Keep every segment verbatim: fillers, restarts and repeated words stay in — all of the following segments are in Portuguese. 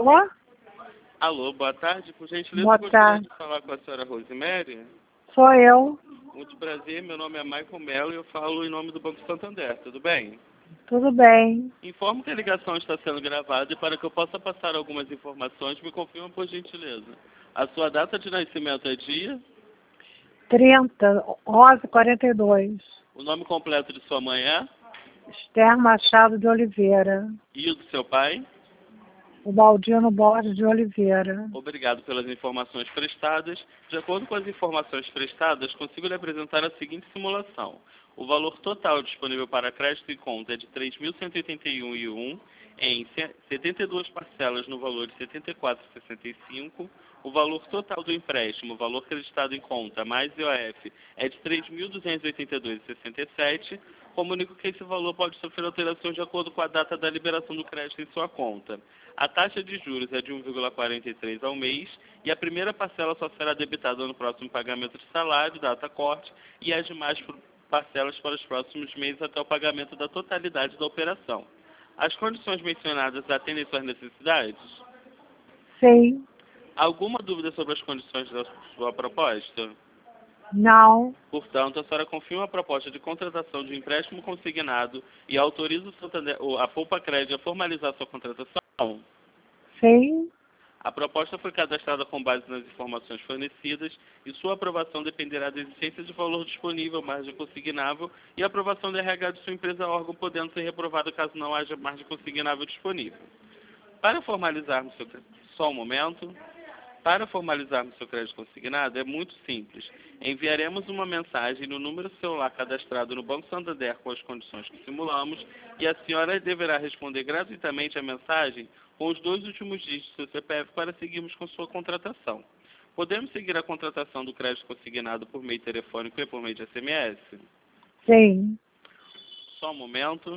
Alô? Alô, boa tarde. Por gentileza, Boa eu gostaria tarde. de falar com a senhora Rosemary. Sou eu. Muito prazer, meu nome é Michael Mello e eu falo em nome do Banco Santander, tudo bem? Tudo bem. Informo que a ligação está sendo gravada e para que eu possa passar algumas informações, me confirma por gentileza. A sua data de nascimento é dia? trinta, onze, quarenta e dois. O nome completo de sua mãe é? Esther Machado de Oliveira. E o do seu pai? O Baldino Borges de Oliveira. Obrigado pelas informações prestadas. De acordo com as informações prestadas, consigo lhe apresentar a seguinte simulação. O valor total disponível para crédito e conta é de três mil cento e oitenta e um vírgula um em setenta e duas parcelas no valor de setenta e quatro vírgula sessenta e cinco. O valor total do empréstimo, o valor creditado em conta, mais I O F, é de três mil duzentos e oitenta e dois vírgula sessenta e sete. Comunico que esse valor pode sofrer alterações de acordo com a data da liberação do crédito em sua conta. A taxa de juros é de um vírgula quarenta e três ao mês e a primeira parcela só será debitada no próximo pagamento de salário, data corte, e as demais parcelas para os próximos meses até o pagamento da totalidade da operação. As condições mencionadas atendem suas necessidades? Sim. Alguma dúvida sobre as condições da sua proposta? Não. Portanto, a senhora confirma a proposta de contratação de empréstimo consignado e autoriza o Santander, a Poupa Crédito a formalizar sua contratação? Sim. A proposta foi cadastrada com base nas informações fornecidas e sua aprovação dependerá da existência de valor disponível, margem consignável e a aprovação da R H de sua empresa órgão, podendo ser reprovada caso não haja margem consignável disponível. Para formalizarmos seu só um momento. Para formalizarmos seu crédito consignado, é muito simples. Enviaremos uma mensagem no número celular cadastrado no Banco Santander com as condições que simulamos e a senhora deverá responder gratuitamente a mensagem com os dois últimos dígitos do seu C P F para seguirmos com sua contratação. Podemos seguir a contratação do crédito consignado por meio telefônico e por meio de S M S? Sim. Só um momento.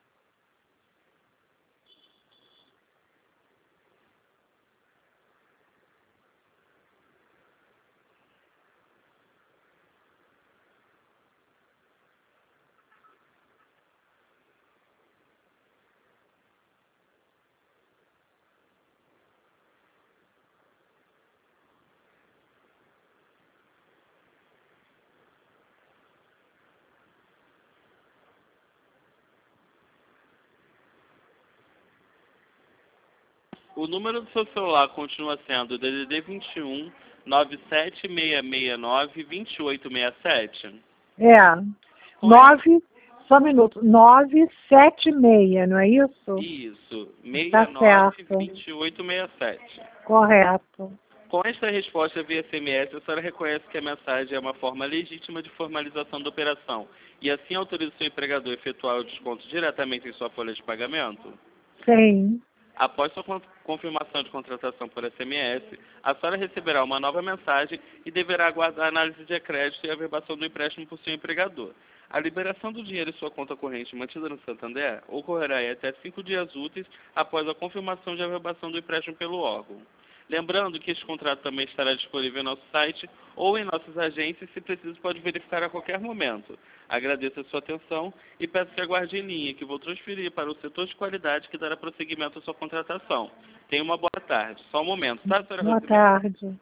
O número do seu celular continua sendo D D D vinte e um, nove sete seis seis nove, dois oito seis sete? É. Qual Nove, só um minuto. Nove, sete, meia, não é isso? Isso, Tá seis nove, certo. dois oito seis sete. Correto. Com esta resposta via S M S, a senhora reconhece que a mensagem é uma forma legítima de formalização da operação e assim autoriza o seu empregador a efetuar o desconto diretamente em sua folha de pagamento? Sim. Após sua confirmação de contratação por S M S, a senhora receberá uma nova mensagem e deverá aguardar a análise de crédito e a averbação do empréstimo por seu empregador. A liberação do dinheiro em sua conta corrente mantida no Santander ocorrerá em até cinco dias úteis após a confirmação de averbação do empréstimo pelo órgão. Lembrando que este contrato também estará disponível em nosso site ou em nossas agências, se preciso pode verificar a qualquer momento. Agradeço a sua atenção e peço que aguarde em linha, que vou transferir para o setor de qualidade que dará prosseguimento à sua contratação. Tenha uma boa tarde. Só um momento, tá, senhora Boa Rosemary? tarde.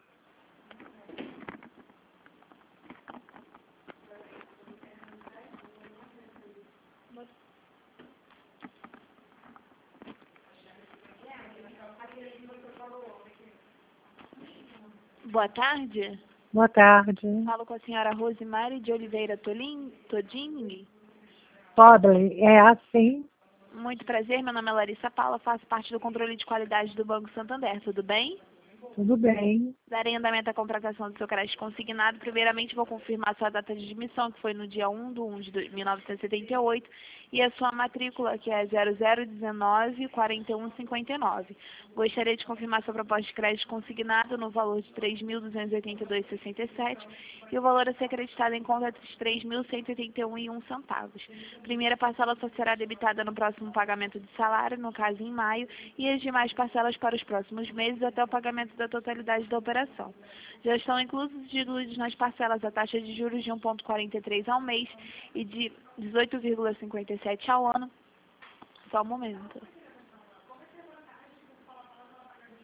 Boa tarde. Boa tarde. Falo com a senhora Rosemary de Oliveira Tolin, Toding. Podley, é assim? Muito prazer, meu nome é Larissa Paula, faço parte do controle de qualidade do Banco Santander, tudo bem? Tudo bem. Darei andamento à contratação do seu crédito consignado. Primeiramente, vou confirmar sua data de admissão, que foi no dia um de um de mil novecentos e setenta e oito, e a sua matrícula, que é zero zero um nove, quatro um cinco nove. Gostaria de confirmar sua proposta de crédito consignado no valor de três mil duzentos e oitenta e dois vírgula sessenta e sete e o valor a ser acreditado em conta de três mil cento e oitenta e um vírgula um centavos. Primeira parcela só será debitada no próximo pagamento de salário, no caso em maio, e as demais parcelas para os próximos meses até o pagamento da totalidade da operação. Já estão inclusos e diluídos nas parcelas a taxa de juros de um vírgula quarenta e três ao mês e de dezoito vírgula cinquenta e sete ao ano. Só um momento.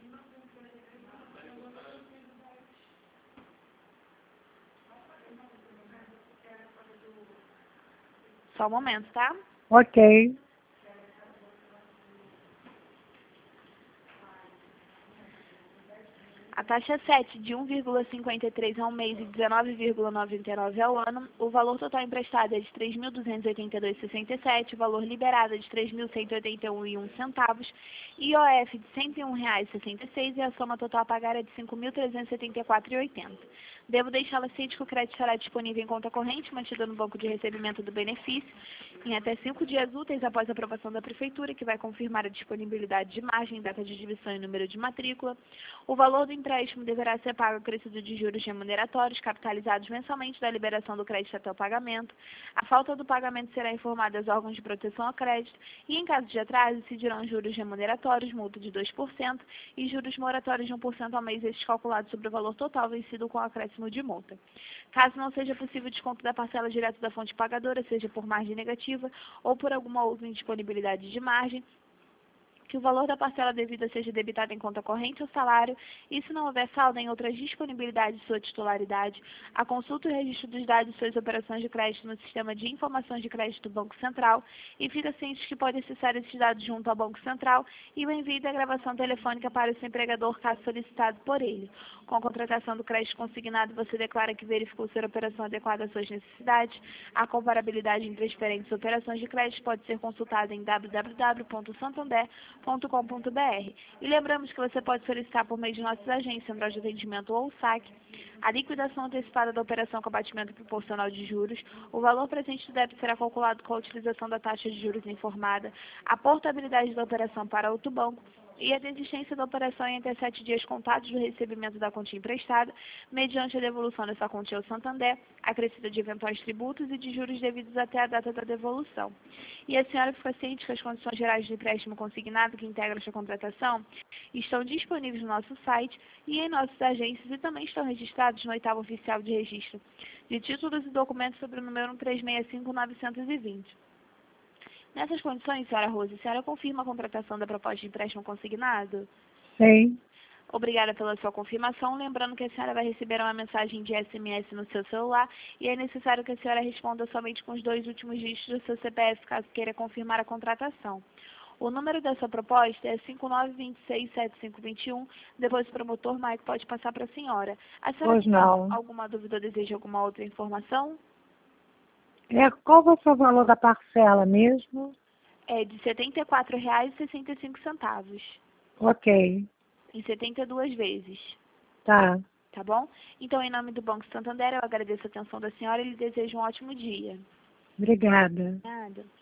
Só um momento, tá? Ok. A taxa sete de um vírgula cinquenta e três ao mês e dezenove vírgula noventa e nove ao ano, o valor total emprestado é de três mil duzentos e oitenta e dois vírgula sessenta e sete, o valor liberado é de três mil cento e oitenta e um vírgula um centavos, I O F de cento e um reais e sessenta e seis e a soma total a pagar é de cinco mil trezentos e setenta e quatro reais e oitenta centavos. Devo deixá-la ciente que o crédito estará disponível em conta corrente, mantida no banco de recebimento do benefício, em até cinco dias úteis após a aprovação da Prefeitura, que vai confirmar a disponibilidade de margem, data de divisão e número de matrícula. O valor do empréstimo deverá ser pago acrescido de juros remuneratórios, capitalizados mensalmente da liberação do crédito até o pagamento. A falta do pagamento será informada aos órgãos de proteção ao crédito e, em caso de atraso, incidirão juros remuneratórios, multa de dois por cento e juros moratórios de um por cento ao mês, estes calculados sobre o valor total vencido com acréscimo de multa. Caso não seja possível desconto da parcela direto da fonte pagadora, seja por margem negativa ou por alguma outra indisponibilidade de margem, que o valor da parcela devida seja debitado em conta corrente ou salário, e se não houver saldo em outras disponibilidades de sua titularidade, a consulta e o registro dos dados de suas operações de crédito no Sistema de Informações de Crédito do Banco Central, e fica ciente que pode acessar esses dados junto ao Banco Central e o envio da gravação telefônica para o seu empregador, caso solicitado por ele. Com a contratação do crédito consignado, você declara que verificou ser a operação adequada às suas necessidades. A comparabilidade entre as diferentes operações de crédito pode ser consultada em w w w ponto santander ponto com ponto b r. E lembramos que você pode solicitar por meio de nossas agências, central de atendimento ou saque, a liquidação antecipada da operação com abatimento proporcional de juros. O valor presente do débito será calculado com a utilização da taxa de juros informada, a portabilidade da operação para outro banco e a desistência da operação em até sete dias contados do recebimento da quantia emprestada, mediante a devolução dessa quantia ao Santander, acrescida de eventuais tributos e de juros devidos até a data da devolução. E a senhora fica ciente que as condições gerais de empréstimo consignado que integram esta contratação estão disponíveis no nosso site e em nossas agências e também estão registrados no oitavo oficial de registro de títulos e documentos sobre o número um três seis cinco nove dois zero. Nessas condições, senhora Rose, a senhora confirma a contratação da proposta de empréstimo consignado? Sim. Obrigada pela sua confirmação. Lembrando que a senhora vai receber uma mensagem de S M S no seu celular e é necessário que a senhora responda somente com os dois últimos dígitos do seu C P F, caso queira confirmar a contratação. O número da sua proposta é cinco nove dois seis sete cinco dois um. Depois o promotor Mike pode passar para a senhora. A senhora Pois tem não. alguma dúvida ou deseja alguma outra informação? É, qual vai ser o valor da parcela mesmo? É de setenta e quatro reais e sessenta e cinco centavos. Ok. Em setenta e duas vezes. Tá. Tá bom? Então, em nome do Banco Santander, eu agradeço a atenção da senhora e lhe desejo um ótimo dia. Obrigada. Nada.